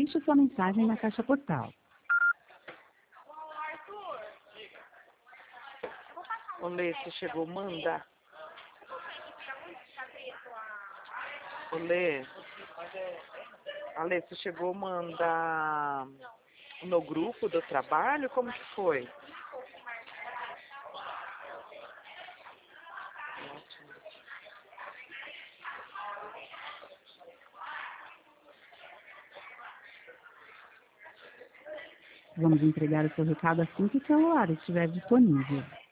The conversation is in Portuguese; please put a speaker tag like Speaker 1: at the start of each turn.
Speaker 1: deixe sua mensagem na caixa postal.
Speaker 2: Ô, Lê, você chegou a mandar. Ô, Lê. Ale, você chegou a mandar no grupo do trabalho? Como que foi?
Speaker 1: Vamos entregar o seu recado assim que o celular estiver disponível.